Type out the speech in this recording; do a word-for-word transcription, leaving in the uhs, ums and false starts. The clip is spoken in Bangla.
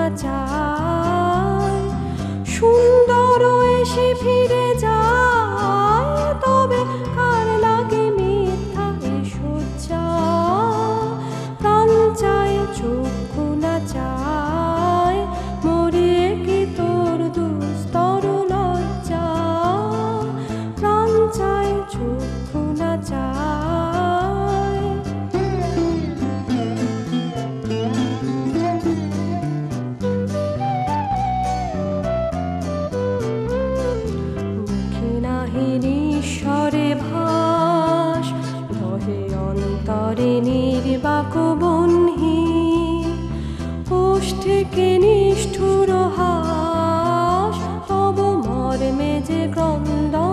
না চায়, সুন্দর এসে ফিরে যায়, তবে কার লাগে মিথ্যা এ সজ্জা। প্রাণ চায় চক্ষু না চায়, মরিয়ে কি তোর দুস্তর লজ্জা। প্রাণ চায় চক্ষু না চায়। মুখে নাহি ঈশ্বরে ভাস, রহে অন্তরে নির্বাক বহ্নি। ওষ্ঠে নিষ্ঠুর হাস, তব মর্মে যে ক্রন্দ